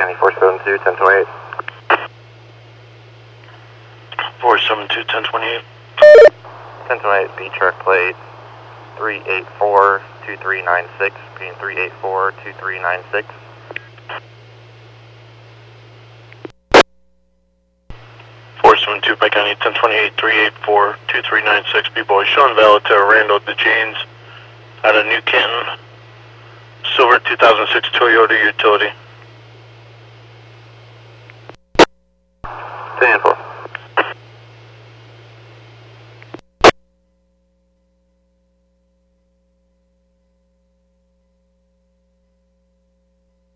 County 472, 1028. 472, 1028. 1028, B truck plate 384-2396, being 384-2396. 472, Pike County 1028, 384-2396. B-boy showing valid to Randall DeJanes out of New Canton. Silver 2006 Toyota utility. 10-4.